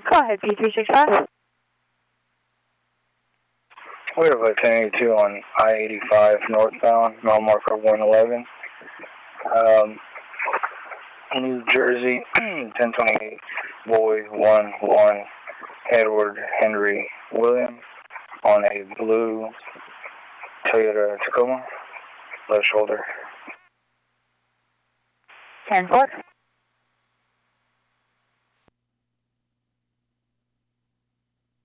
Go ahead, P365. We have a 1082 on I-85 northbound, mile marker 111. New Jersey, 1028, boy 11, Edward Henry Williams, on a blue Toyota Tacoma, left shoulder. 10-4.